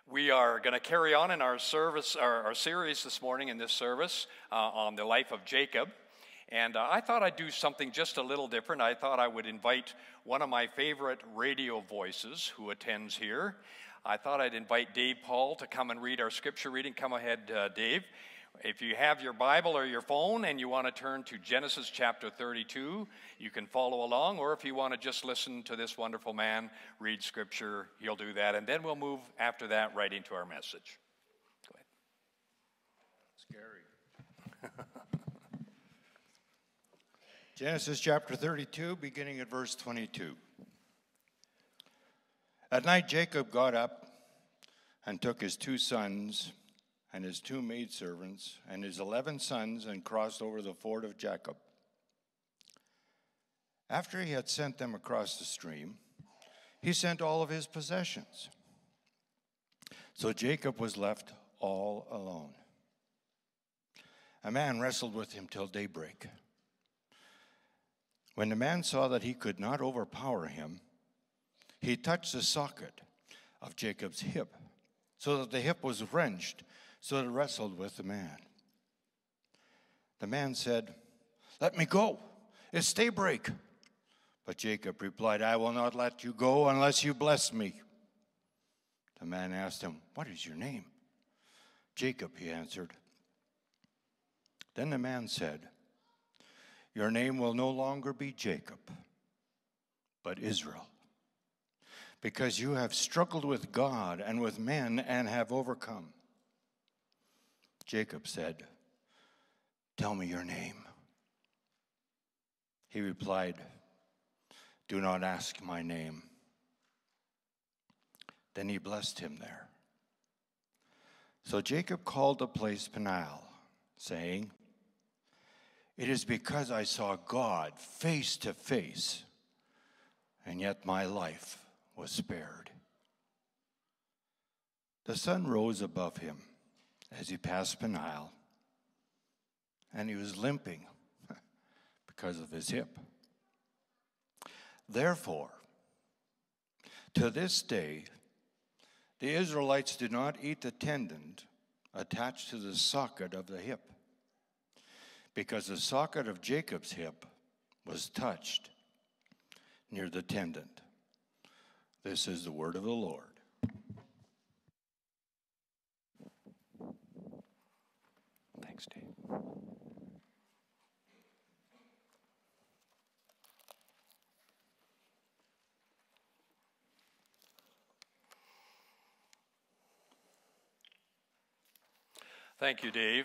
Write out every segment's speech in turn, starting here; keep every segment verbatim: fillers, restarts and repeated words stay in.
We are going to carry on in our service, our, our series this morning in this service uh, on the life of Jacob. And uh, I thought I'd do something just a little different. I thought I would invite one of my favorite radio voices who attends here. I thought I'd invite Dave Paul to come and read our scripture reading. Come ahead, uh, Dave. If you have your Bible or your phone and you want to turn to Genesis chapter thirty-two, you can follow along. Or if you want to just listen to this wonderful man read scripture, he'll do that. And then we'll move after that right into our message. Go ahead. Scary. Genesis chapter thirty-two, beginning at verse twenty-two. At night Jacob got up and took his two sons and his two maidservants and his eleven sons and crossed over the ford of Jacob. After he had sent them across the stream, he sent all of his possessions. So Jacob was left all alone. A man wrestled with him till daybreak. When the man saw that he could not overpower him, he touched the socket of Jacob's hip, so that the hip was wrenched, so that it wrestled with the man. The man said, "Let me go. It's daybreak." But Jacob replied, "I will not let you go unless you bless me." The man asked him, "What is your name?" "Jacob," he answered. Then the man said, "Your name will no longer be Jacob, but Israel, because you have struggled with God and with men and have overcome." Jacob said, "Tell me your name." He replied, "Do not ask my name." Then he blessed him there. So Jacob called the place Peniel, saying, "It is because I saw God face to face, and yet my life was spared." The sun rose above him as he passed Peniel, and he was limping because of his hip. Therefore, to this day, the Israelites do not eat the tendon attached to the socket of the hip, because the socket of Jacob's hip was touched near the tendon. This is the word of the Lord. Thanks, Dave. Thank you, Dave.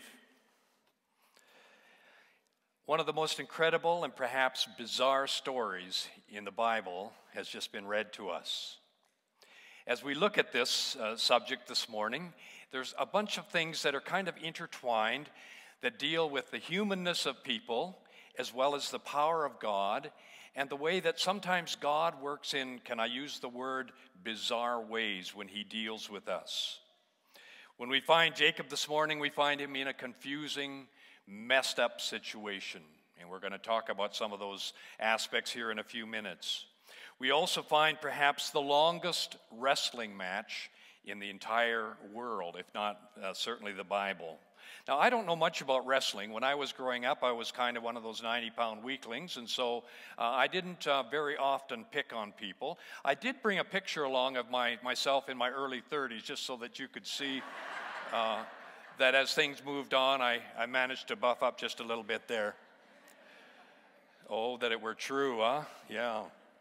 One of the most incredible and perhaps bizarre stories in the Bible has just been read to us. As we look at this uh, subject this morning, there's a bunch of things that are kind of intertwined that deal with the humanness of people as well as the power of God and the way that sometimes God works in, can I use the word, bizarre ways when he deals with us. When we find Jacob this morning, we find him in a confusing, messed up situation. And we're going to talk about some of those aspects here in a few minutes. We also find perhaps the longest wrestling match in the entire world, if not uh, certainly the Bible. Now, I don't know much about wrestling. When I was growing up, I was kind of one of those ninety-pound weaklings, and so uh, I didn't uh, very often pick on people. I did bring a picture along of my myself in my early thirties, just so that you could see uh, that as things moved on, I, I managed to buff up just a little bit there. Oh, that it were true, huh? Yeah.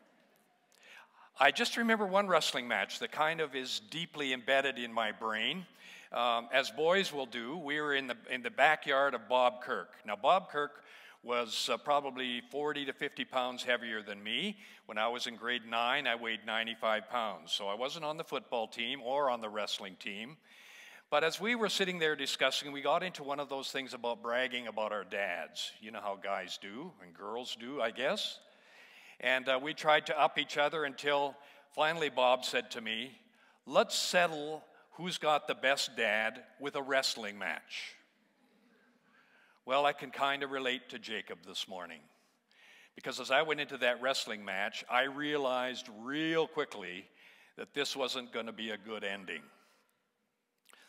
I just remember one wrestling match that kind of is deeply embedded in my brain. Um, as boys will do, we were in the, in the backyard of Bob Kirk. Now, Bob Kirk was uh, probably forty to fifty pounds heavier than me. When I was in grade nine, I weighed ninety-five pounds. So I wasn't on the football team or on the wrestling team. But as we were sitting there discussing, we got into one of those things about bragging about our dads. You know how guys do, and girls do, I guess. And uh, we tried to up each other until finally Bob said to me, "Let's settle who's got the best dad with a wrestling match." Well, I can kind of relate to Jacob this morning. Because as I went into that wrestling match, I realized real quickly that this wasn't going to be a good ending.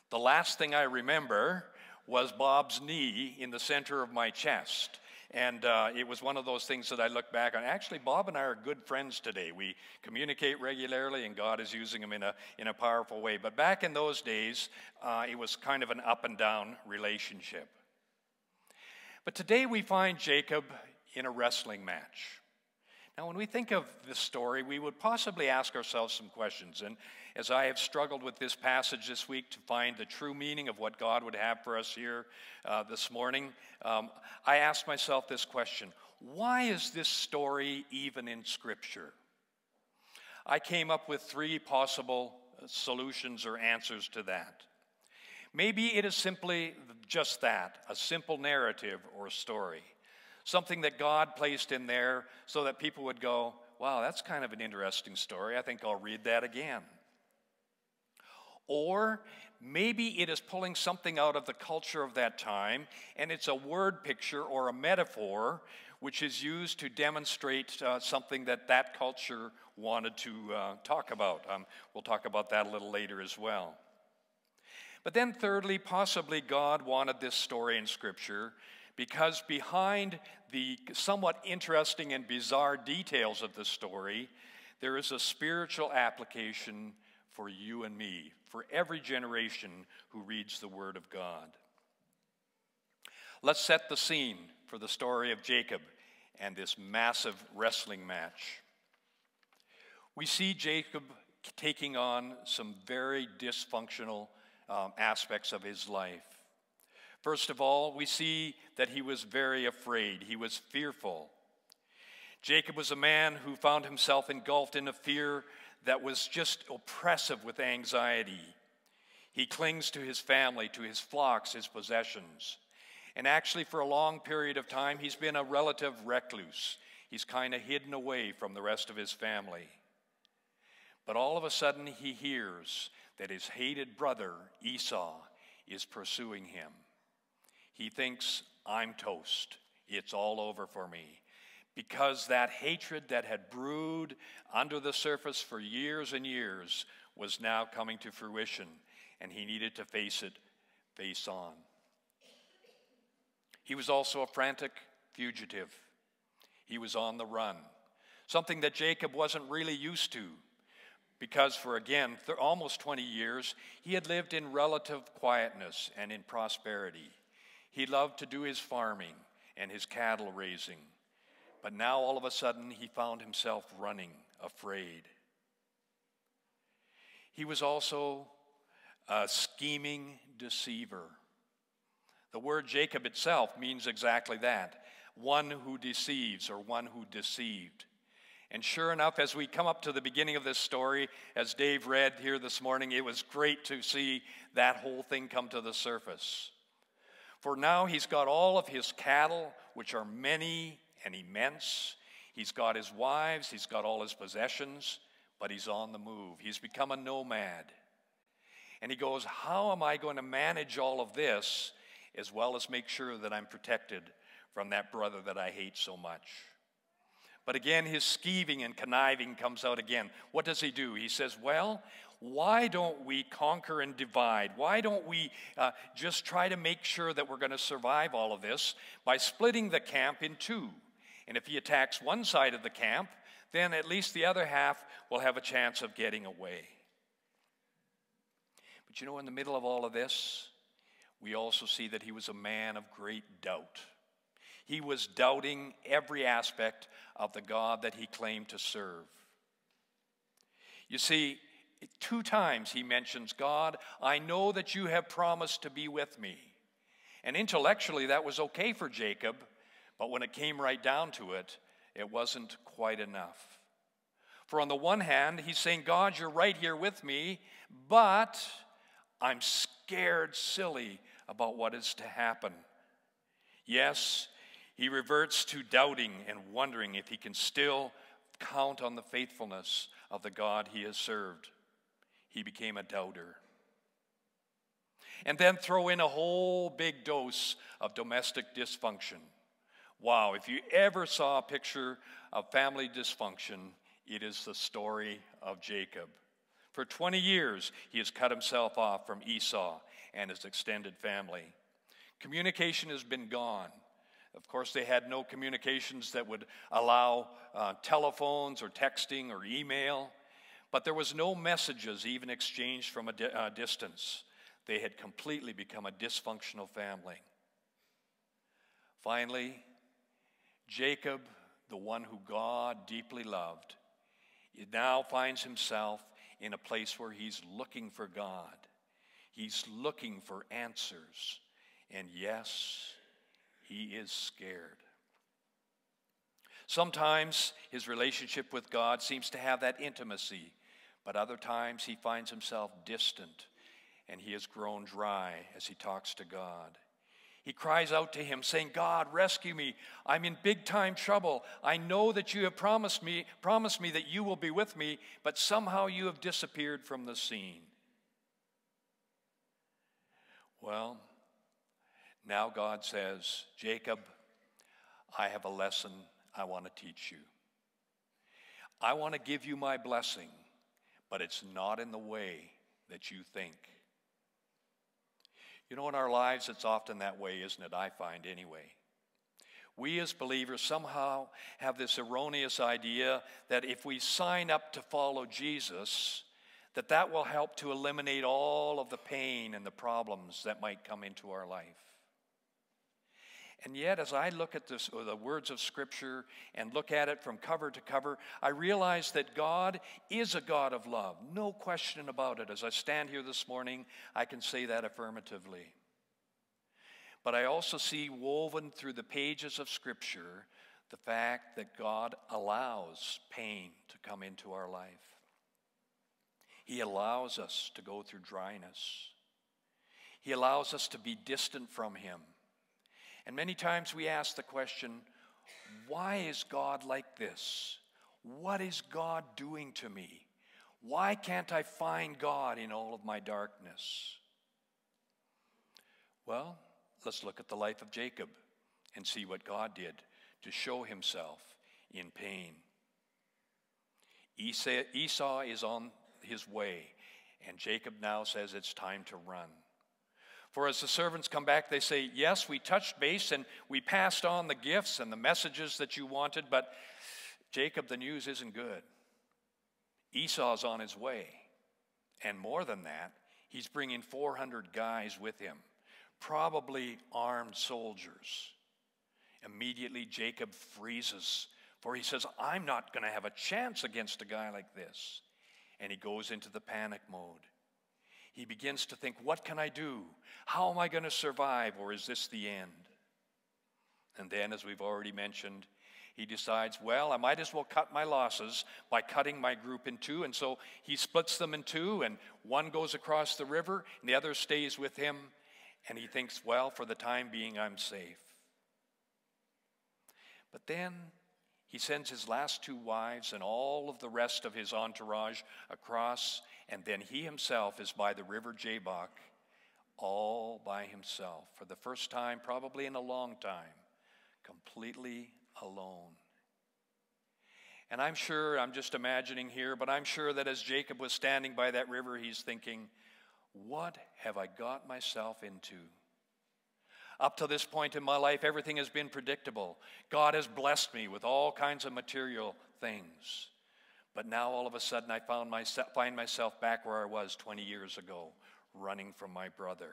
The last thing I remember was Bob's knee in the center of my chest. And uh, it was one of those things that I look back on. Actually, Bob and I are good friends today. We communicate regularly, and God is using him in a, in a powerful way. But back in those days, uh, it was kind of an up and down relationship. But today we find Jacob in a wrestling match. Now, when we think of this story, we would possibly ask ourselves some questions. And as I have struggled with this passage this week to find the true meaning of what God would have for us here uh, this morning, um, I asked myself this question: why is this story even in Scripture? I came up with three possible solutions or answers to that. Maybe it is simply just that, a simple narrative or story. Something that God placed in there so that people would go, wow, that's kind of an interesting story. I think I'll read that again. Or maybe it is pulling something out of the culture of that time, and it's a word picture or a metaphor which is used to demonstrate uh, something that that culture wanted to uh, talk about. Um, we'll talk about that a little later as well. But then thirdly, possibly God wanted this story in Scripture because behind the somewhat interesting and bizarre details of the story, there is a spiritual application for you and me, for every generation who reads the Word of God. Let's set the scene for the story of Jacob and this massive wrestling match. We see Jacob taking on some very dysfunctional um, aspects of his life. First of all, we see that he was very afraid. He was fearful. Jacob was a man who found himself engulfed in a fear that was just oppressive with anxiety. He clings to his family, to his flocks, his possessions. And actually, for a long period of time, he's been a relative recluse. He's kind of hidden away from the rest of his family. But all of a sudden, he hears that his hated brother, Esau, is pursuing him. He thinks, I'm toast. It's all over for me. Because that hatred that had brewed under the surface for years and years was now coming to fruition, and he needed to face it face on. He was also a frantic fugitive. He was on the run, something that Jacob wasn't really used to, because for, again, th- almost twenty years, he had lived in relative quietness and in prosperity. He loved to do his farming and his cattle raising. But now all of a sudden he found himself running, afraid. He was also a scheming deceiver. The word Jacob itself means exactly that, one who deceives or one who deceived. And sure enough, as we come up to the beginning of this story, as Dave read here this morning, it was great to see that whole thing come to the surface. For now he's got all of his cattle, which are many and immense. He's got his wives, he's got all his possessions, but he's on the move. He's become a nomad. And he goes, how am I going to manage all of this as well as make sure that I'm protected from that brother that I hate so much? But again, his scheming and conniving comes out again. What does he do? He says, well, why don't we conquer and divide? Why don't we uh, just try to make sure that we're going to survive all of this by splitting the camp in two? And if he attacks one side of the camp, then at least the other half will have a chance of getting away. But you know, in the middle of all of this, we also see that he was a man of great doubt. He was doubting every aspect of the God that he claimed to serve. You see, two times he mentions, God, I know that you have promised to be with me. And intellectually that was okay for Jacob, but when it came right down to it, it wasn't quite enough. For on the one hand, he's saying, God, you're right here with me, but I'm scared silly about what is to happen. Yes, he reverts to doubting and wondering if he can still count on the faithfulness of the God he has served. He became a doubter. And then throw in a whole big dose of domestic dysfunction. Wow, if you ever saw a picture of family dysfunction, it is the story of Jacob. For twenty years, he has cut himself off from Esau and his extended family. Communication has been gone. Of course, they had no communications that would allow uh, telephones or texting or email, but there was no messages even exchanged from a di- uh, distance. They had completely become a dysfunctional family. Finally, Jacob, the one who God deeply loved, now finds himself in a place where he's looking for God. He's looking for answers. And yes, he is scared. Sometimes his relationship with God seems to have that intimacy, but other times he finds himself distant and he has grown dry as he talks to God. He cries out to him, saying, God, rescue me. I'm in big time trouble. I know that you have promised me, promised me that you will be with me, but somehow you have disappeared from the scene. Well, now God says, Jacob, I have a lesson I want to teach you. I want to give you my blessing, but it's not in the way that you think. You know, in our lives, it's often that way, isn't it? I find anyway. We as believers somehow have this erroneous idea that if we sign up to follow Jesus, that that will help to eliminate all of the pain and the problems that might come into our life. And yet, as I look at this, or the words of Scripture and look at it from cover to cover, I realize that God is a God of love. No question about it. As I stand here this morning, I can say that affirmatively. But I also see woven through the pages of Scripture the fact that God allows pain to come into our life. He allows us to go through dryness. He allows us to be distant from Him. And many times we ask the question, why is God like this? What is God doing to me? Why can't I find God in all of my darkness? Well, let's look at the life of Jacob and see what God did to show himself in pain. Esau is on his way, and Jacob now says it's time to run. For as the servants come back, they say, yes, we touched base and we passed on the gifts and the messages that you wanted, but Jacob, the news isn't good. Esau's on his way. And more than that, he's bringing four hundred guys with him, probably armed soldiers. Immediately, Jacob freezes, for he says, I'm not going to have a chance against a guy like this. And he goes into the panic mode. He begins to think, what can I do? How am I going to survive, or is this the end? And then, as we've already mentioned, he decides, well, I might as well cut my losses by cutting my group in two. And so he splits them in two, and one goes across the river, and the other stays with him. And he thinks, well, for the time being, I'm safe. But then he sends his last two wives and all of the rest of his entourage across, and then he himself is by the river Jabbok, all by himself, for the first time, probably in a long time, completely alone. And I'm sure, I'm just imagining here, but I'm sure that as Jacob was standing by that river, he's thinking, what have I got myself into? Up to this point in my life, everything has been predictable. God has blessed me with all kinds of material things. But now all of a sudden I found myself, find myself back where I was twenty years ago, running from my brother.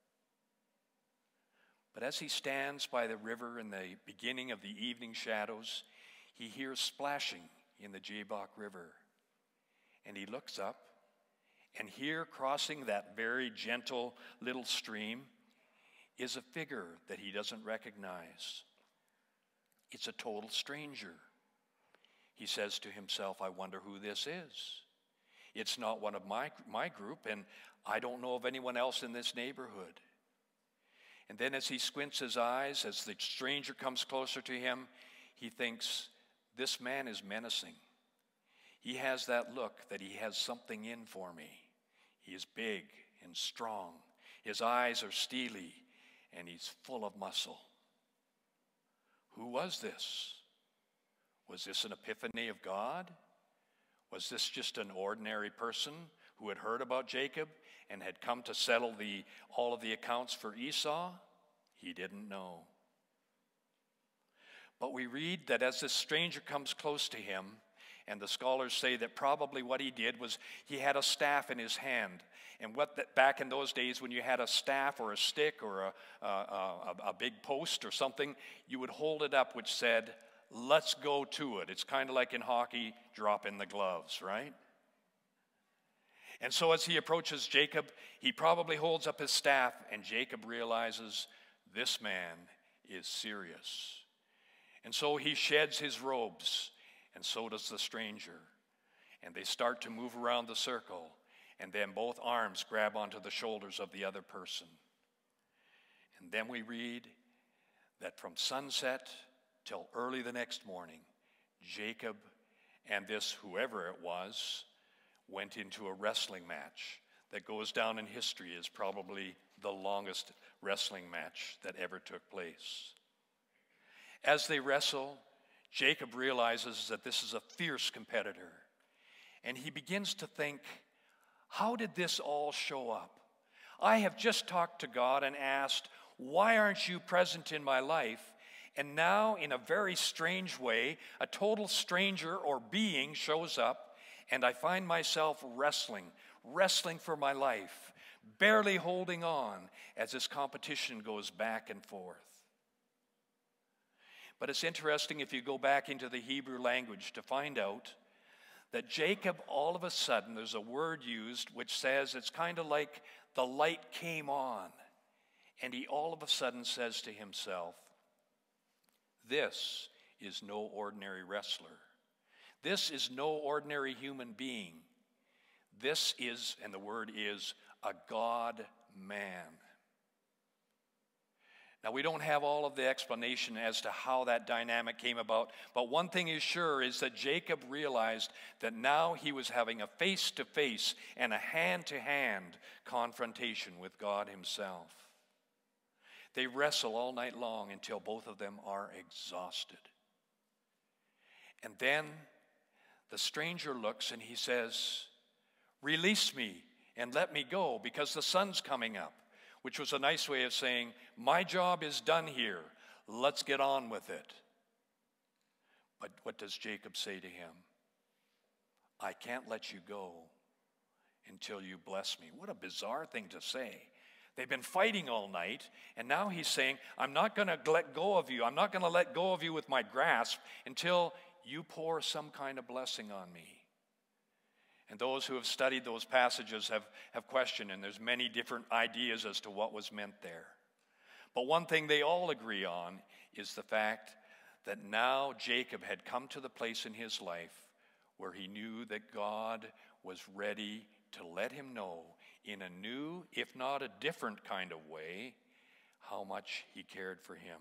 But as he stands by the river in the beginning of the evening shadows, he hears splashing in the Jabbok River. And he looks up, and here, crossing that very gentle little stream, is a figure that he doesn't recognize. It's a total stranger. He says to himself, I wonder who this is. It's not one of my, my group, and I don't know of anyone else in this neighborhood. And then as he squints his eyes, as the stranger comes closer to him, he thinks, this man is menacing. He has that look that he has something in for me. He is big and strong. His eyes are steely, and he's full of muscle. Who was this? Was this an epiphany of God? Was this just an ordinary person? who had heard about Jacob and had come to settle the, all of the accounts for Esau? He didn't know. But we read that as this stranger comes close to him, and the scholars say that probably what he did was he had a staff in his hand. And what that, back in those days when you had a staff or a stick or a, a, a, a big post or something, you would hold it up which said, "Let's go to it." It's kind of like in hockey, drop in the gloves, right? And so as he approaches Jacob, he probably holds up his staff, and Jacob realizes this man is serious. And so he sheds his robes, and so does the stranger. And they start to move around the circle, and then both arms grab onto the shoulders of the other person. And then we read that from sunset till early the next morning, Jacob and this whoever it was went into a wrestling match that goes down in history as probably the longest wrestling match that ever took place. As they wrestle, Jacob realizes that this is a fierce competitor, and he begins to think, how did this all show up? I have just talked to God and asked, why aren't you present in my life? And now, in a very strange way, a total stranger or being shows up, and I find myself wrestling, wrestling for my life, barely holding on as this competition goes back and forth. But it's interesting if you go back into the Hebrew language to find out that Jacob, all of a sudden, there's a word used which says it's kind of like the light came on, and he all of a sudden says to himself, this is no ordinary wrestler. This is no ordinary human being. This is, and the word is, a God-man. Now, we don't have all of the explanation as to how that dynamic came about, but one thing is sure is that Jacob realized that now he was having a face-to-face and a hand-to-hand confrontation with God himself. They wrestle all night long until both of them are exhausted. And then the stranger looks and he says, "Release me and let me go because the sun's coming up," which was a nice way of saying, my job is done here. Let's get on with it. But what does Jacob say to him? I can't let you go until you bless me. What a bizarre thing to say. They've been fighting all night, and now he's saying, I'm not going to let go of you. I'm not going to let go of you with my grasp until you pour some kind of blessing on me. And those who have studied those passages have, have questioned, and there's many different ideas as to what was meant there. But one thing they all agree on is the fact that now Jacob had come to the place in his life where he knew that God was ready to let him know in a new, if not a different kind of way, how much he cared for him.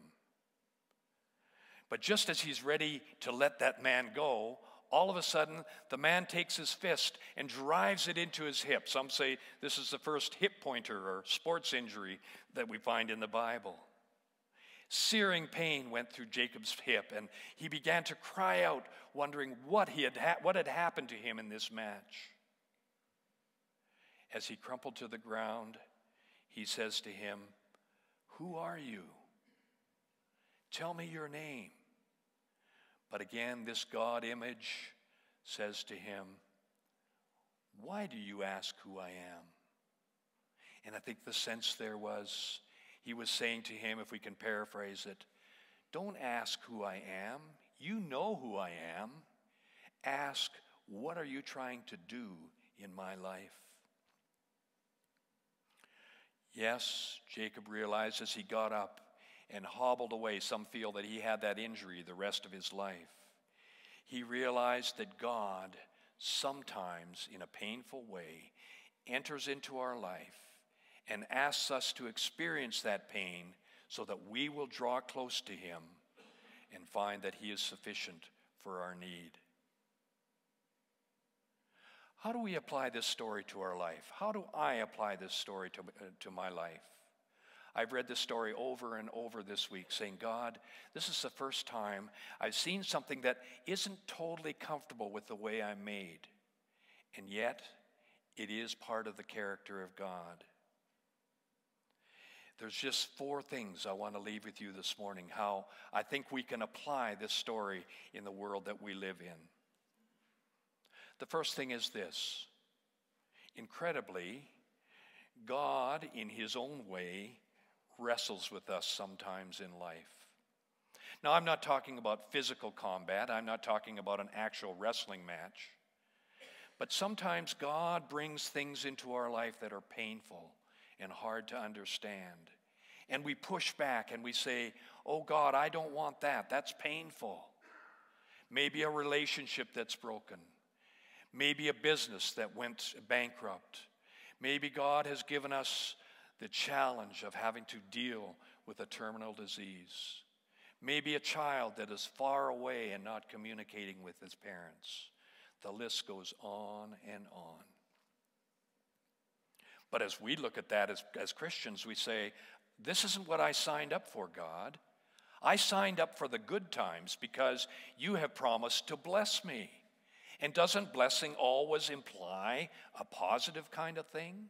But just as he's ready to let that man go, all of a sudden, the man takes his fist and drives it into his hip. Some say this is the first hip pointer or sports injury that we find in the Bible. Searing pain went through Jacob's hip, and he began to cry out, wondering what, he had, ha- what had happened to him in this match. As he crumpled to the ground, he says to him, "Who are you? Tell me your name." But again, this God image says to him, "Why do you ask who I am?" And I think the sense there was, he was saying to him, if we can paraphrase it, don't ask who I am. You know who I am. Ask, what are you trying to do in my life? Yes, Jacob realized as he got up and hobbled away, some feel that he had that injury the rest of his life. He realized that God sometimes, in a painful way, enters into our life and asks us to experience that pain so that we will draw close to him and find that he is sufficient for our need. How do we apply this story to our life? How do I apply this story to, uh, to my life? I've read this story over and over this week, saying, God, this is the first time I've seen something that isn't totally comfortable with the way I'm made. And yet, It is part of the character of God. There's just four things I want to leave with you this morning, how I think we can apply this story in the world that we live in. The first thing is this. Incredibly, God, in his own way, wrestles with us sometimes in life. Now, I'm not talking about physical combat. I'm not talking about an actual wrestling match. But sometimes God brings things into our life that are painful and hard to understand. And we push back and we say, oh God, I don't want that. That's painful. Maybe a relationship that's broken. Maybe a business that went bankrupt. Maybe God has given us the challenge of having to deal with a terminal disease. Maybe a child that is far away and not communicating with his parents. The list goes on and on. But as we look at that as, as Christians, we say, this isn't what I signed up for, God. I signed up for the good times because you have promised to bless me. And doesn't blessing always imply a positive kind of thing?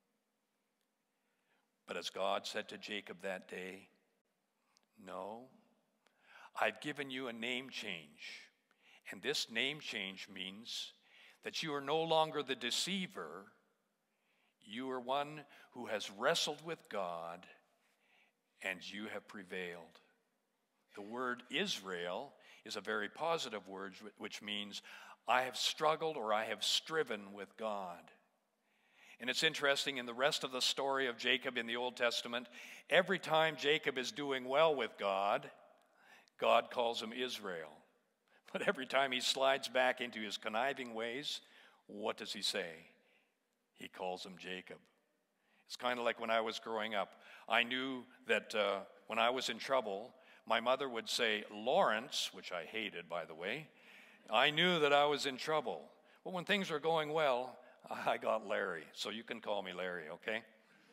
But as God said to Jacob that day, no, I've given you a name change. And this name change means that you are no longer the deceiver. You are one who has wrestled with God, and you have prevailed. The word Israel is a very positive word, which means I have struggled or I have striven with God. And it's interesting, in the rest of the story of Jacob in the Old Testament, every time Jacob is doing well with God, God calls him Israel. But every time he slides back into his conniving ways, what does he say? He calls him Jacob. It's kind of like when I was growing up. I knew that uh, when I was in trouble, my mother would say, Lawrence, which I hated, by the way. I knew that I was in trouble. But when things were going well, I got Larry. So you can call me Larry, okay?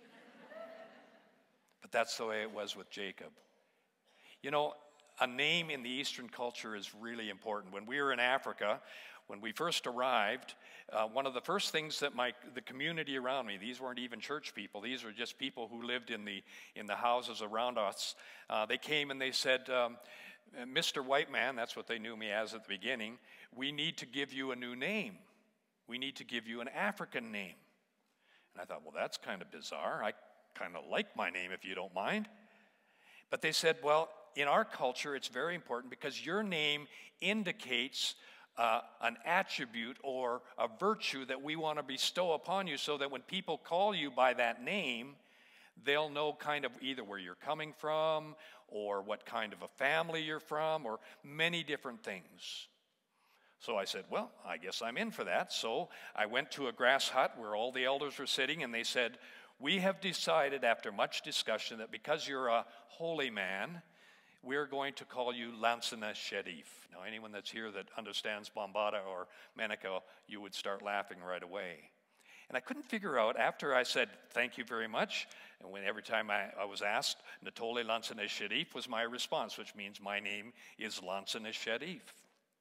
But that's the way it was with Jacob. You know, a name in the Eastern culture is really important. When we were in Africa, when we first arrived, uh, one of the first things that my the community around me, these weren't even church people, these were just people who lived in the in the houses around us, uh, they came and they said, um, Mister White Man, that's what they knew me as at the beginning, we need to give you a new name. We need to give you an African name. And I thought, well, that's kind of bizarre. I kind of like my name, if you don't mind. But they said, well, in our culture, it's very important because your name indicates uh, an attribute or a virtue that we want to bestow upon you, so that when people call you by that name, they'll know kind of either where you're coming from or what kind of a family you're from or many different things. So I said, well, I guess I'm in for that. So I went to a grass hut where all the elders were sitting, and they said, we have decided after much discussion that because you're a holy man, we're going to call you Lansana Sharif. Now, anyone that's here that understands Bambara or Menaka, you would start laughing right away. And I couldn't figure out, after I said, thank you very much, and when every time I, I was asked, Natole Lansana Sharif was my response, which means my name is Lansana Sharif.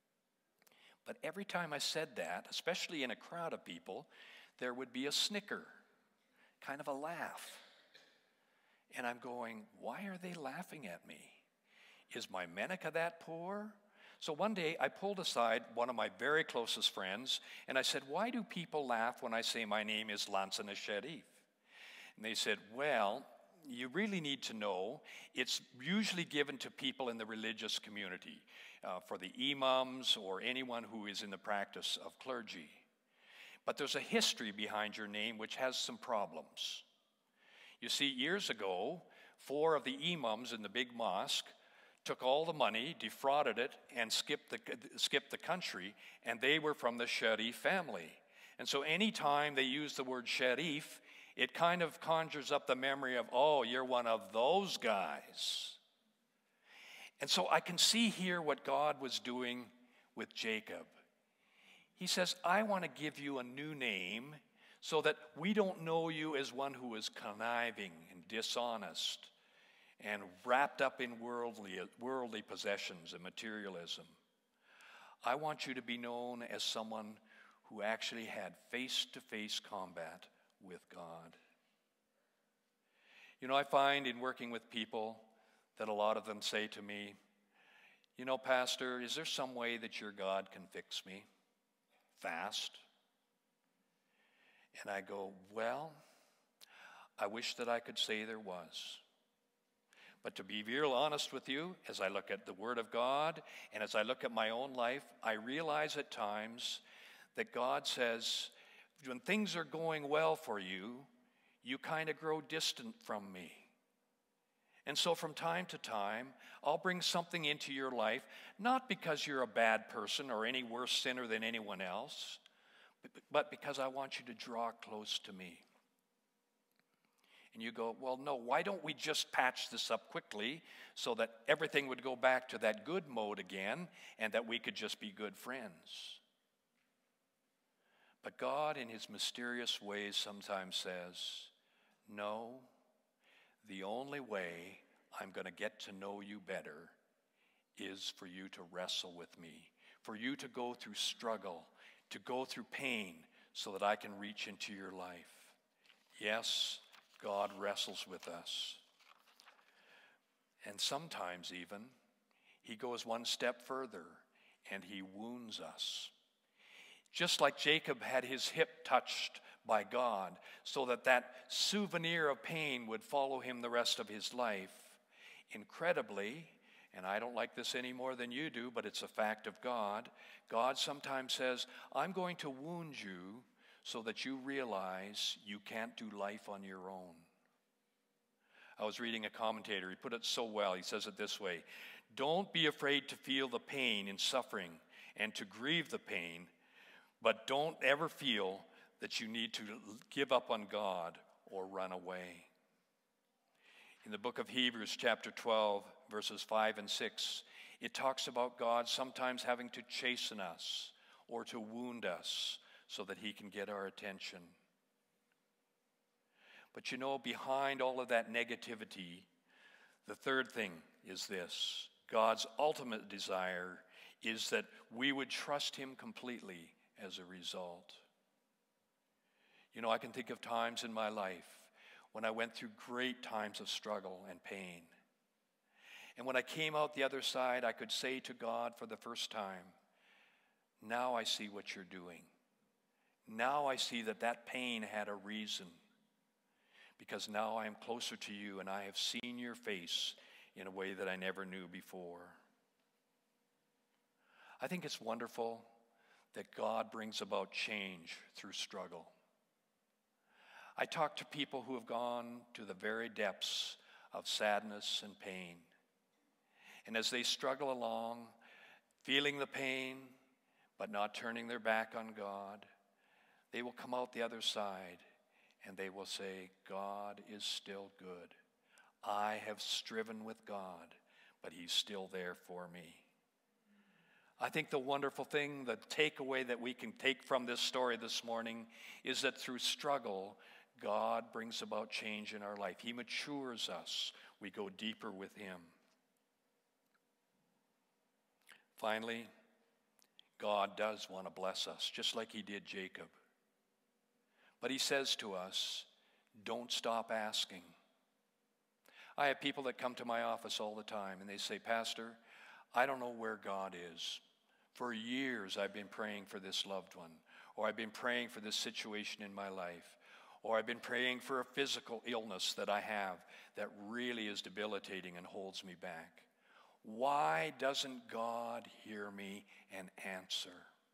But every time I said that, especially in a crowd of people, there would be a snicker, kind of a laugh. And I'm going, why are they laughing at me? Is my Menaka that poor? So one day I pulled aside one of my very closest friends, and I said, why do people laugh when I say my name is Lansana Sharif? And they said, well, you really need to know, it's usually given to people in the religious community, uh, for the imams or anyone who is in the practice of clergy. But there's a history behind your name which has some problems. You see, years ago, four of the imams in the big mosque took all the money, defrauded it, and skipped the, skipped the country, and they were from the Sharif family. And so anytime they use the word Sharif, it kind of conjures up the memory of, oh, you're one of those guys. And so I can see here what God was doing with Jacob. He says, I want to give you a new name so that we don't know you as one who is conniving and dishonest and wrapped up in worldly, worldly possessions and materialism. I want you to be known as someone who actually had face-to-face combat with God. You know, I find in working with people that a lot of them say to me, you know, Pastor, is there some way that your God can fix me fast? And I go, well, I wish that I could say there was. But to be real honest with you, as I look at the Word of God and as I look at my own life, I realize at times that God says, when things are going well for you, you kind of grow distant from me. And so from time to time, I'll bring something into your life, not because you're a bad person or any worse sinner than anyone else, but because I want you to draw close to me. And you go, well, no, why don't we just patch this up quickly so that everything would go back to that good mode again and that we could just be good friends? But God, in his mysterious ways, sometimes says, no, the only way I'm going to get to know you better is for you to wrestle with me, for you to go through struggle, to go through pain so that I can reach into your life. Yes, God wrestles with us. And sometimes even, he goes one step further and he wounds us. Just like Jacob had his hip touched by God so that that souvenir of pain would follow him the rest of his life. Incredibly, and I don't like this any more than you do, but it's a fact of God, God sometimes says, I'm going to wound you so that you realize you can't do life on your own. I was reading a commentator. He put it so well. He says it this way: don't be afraid to feel the pain and suffering and to grieve the pain, but don't ever feel that you need to give up on God or run away. In the book of Hebrews, chapter twelve, verses five and six, it talks about God sometimes having to chasten us or to wound us so that he can get our attention. But you know, behind all of that negativity, the third thing is this: God's ultimate desire is that we would trust him completely as a result. You know, I can think of times in my life when I went through great times of struggle and pain. And when I came out the other side, I could say to God for the first time, now I see what you're doing. Now I see that that pain had a reason, because now I am closer to you and I have seen your face in a way that I never knew before. I think it's wonderful that God brings about change through struggle. I talk to people who have gone to the very depths of sadness and pain. And as they struggle along, feeling the pain, but not turning their back on God, they will come out the other side and they will say, God is still good. I have striven with God, but he's still there for me. I think the wonderful thing, the takeaway that we can take from this story this morning is that through struggle, God brings about change in our life. He matures us. We go deeper with him. Finally, God does want to bless us, just like he did Jacob. But he says to us, don't stop asking. I have people that come to my office all the time and they say, Pastor, I don't know where God is. For years I've been praying for this loved one, or I've been praying for this situation in my life, or I've been praying for a physical illness that I have that really is debilitating and holds me back. Why doesn't God hear me and answer?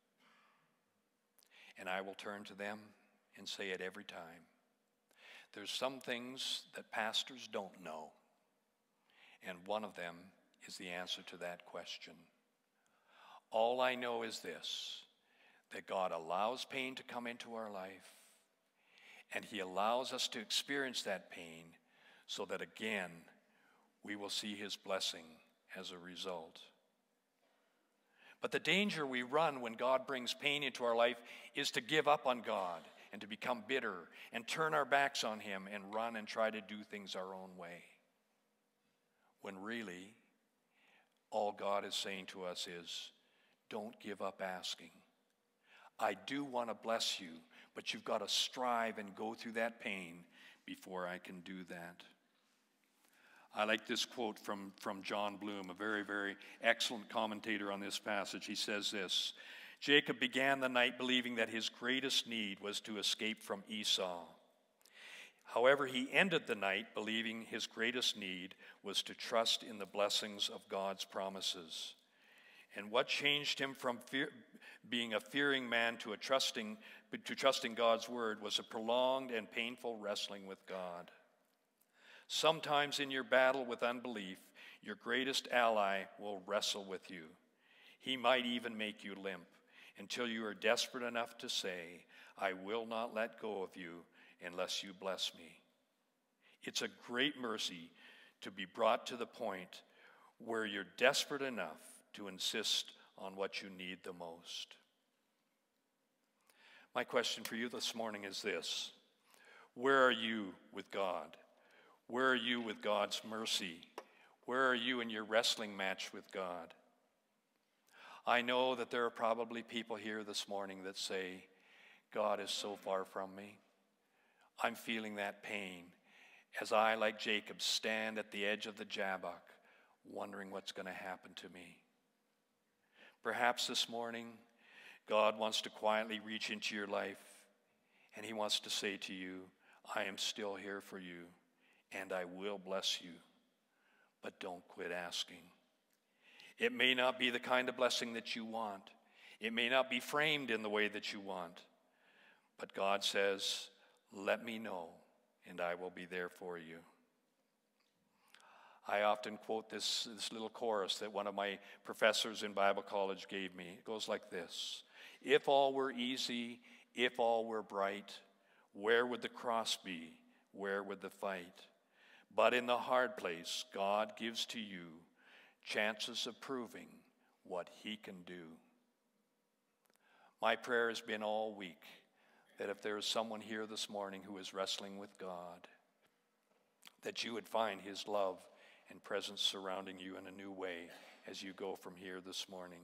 And I will turn to them and say it every time. There's some things that pastors don't know, and one of them is the answer to that question. All I know is this, that God allows pain to come into our life, and he allows us to experience that pain so that again we will see his blessing as a result. But the danger we run when God brings pain into our life is to give up on God and to become bitter and turn our backs on him and run and try to do things our own way. When really, all God is saying to us is, don't give up asking. I do want to bless you, but you've got to strive and go through that pain before I can do that. I like this quote from, from John Bloom, a very, very excellent commentator on this passage. He says this: Jacob began the night believing that his greatest need was to escape from Esau. However, he ended the night believing his greatest need was to trust in the blessings of God's promises. And what changed him from fear, being a fearing man to a trusting, to trusting God's word was a prolonged and painful wrestling with God. Sometimes in your battle with unbelief, your greatest ally will wrestle with you. He might even make you limp until you are desperate enough to say, I will not let go of you unless you bless me. It's a great mercy to be brought to the point where you're desperate enough to insist on what you need the most. My question for you this morning is this: where are you with God? Where are you with God's mercy? Where are you in your wrestling match with God? I know that there are probably people here this morning that say, God is so far from me. I'm feeling that pain as I, like Jacob, stand at the edge of the Jabbok, wondering what's going to happen to me. Perhaps this morning, God wants to quietly reach into your life, and he wants to say to you, I am still here for you, and I will bless you, but don't quit asking. It may not be the kind of blessing that you want. It may not be framed in the way that you want, but God says, let me know, and I will be there for you. I often quote this, this little chorus that one of my professors in Bible college gave me. It goes like this: if all were easy, if all were bright, where would the cross be? Where would the fight? But in the hard place, God gives to you chances of proving what he can do. My prayer has been all week that if there is someone here this morning who is wrestling with God, that you would find his love and presence surrounding you in a new way as you go from here this morning.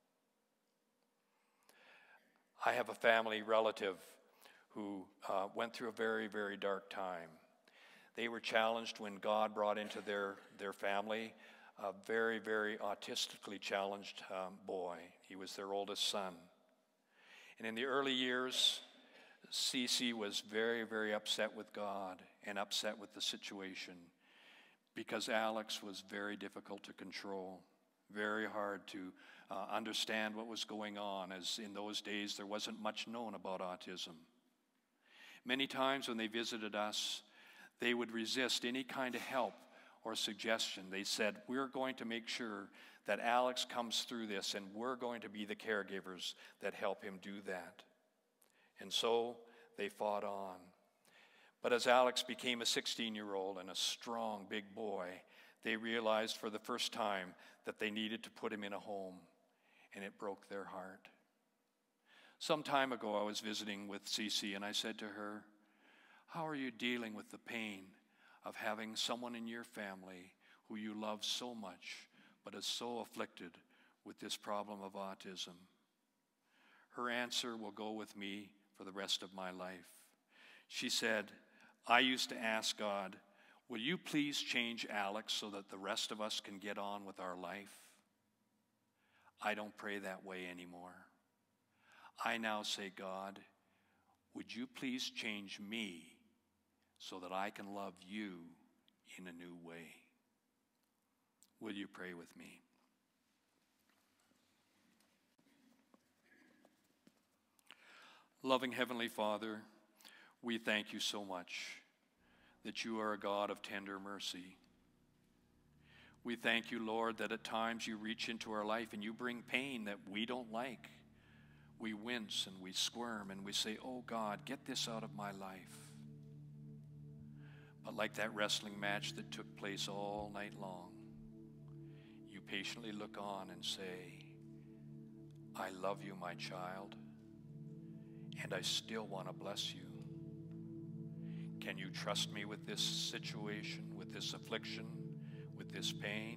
I have a family relative who uh, went through a very, very dark time. They were challenged when God brought into their, their family a very, very autistically challenged um, boy. He was their oldest son. And in the early years, Cece was very, very upset with God and upset with the situation because Alex was very difficult to control, very hard to uh, understand what was going on, as in those days there wasn't much known about autism. Many times when they visited us, they would resist any kind of help or suggestion. They said, we're going to make sure that Alex comes through this, and we're going to be the caregivers that help him do that. And so they fought on. But as Alex became a sixteen-year-old and a strong, big boy, they realized for the first time that they needed to put him in a home, and it broke their heart. Some time ago, I was visiting with Cece, and I said to her, how are you dealing with the pain of having someone in your family who you love so much, but is so afflicted with this problem of autism? Her answer will go with me for the rest of my life. She said, I used to ask God, will you please change Alex so that the rest of us can get on with our life? I don't pray that way anymore. I now say, God, would you please change me so that I can love you in a new way? Will you pray with me? Loving Heavenly Father, we thank you so much that you are a God of tender mercy. We thank you, Lord, that at times you reach into our life and you bring pain that we don't like. We wince and we squirm and we say, oh God, get this out of my life. But like that wrestling match that took place all night long, you patiently look on and say, I love you, my child, and I still want to bless you. Can you trust me with this situation, with this affliction, with this pain?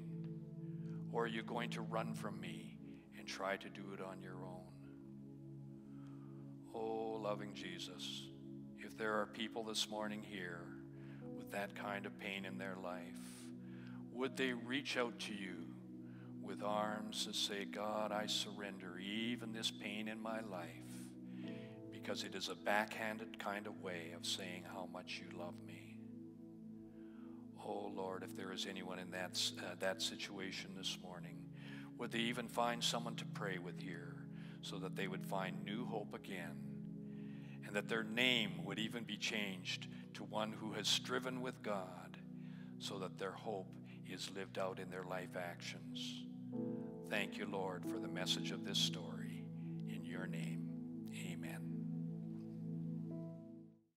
Or are you going to run from me and try to do it on your own? Oh, loving Jesus, if there are people this morning here with that kind of pain in their life, would they reach out to you with arms that say, God, I surrender even this pain in my life, because it is a backhanded kind of way of saying how much you love me. Oh, Lord, if there is anyone in that, uh, that situation this morning, would they even find someone to pray with here so that they would find new hope again, and that their name would even be changed to one who has striven with God, so that their hope is lived out in their life actions. Thank you, Lord, for the message of this story. In your name.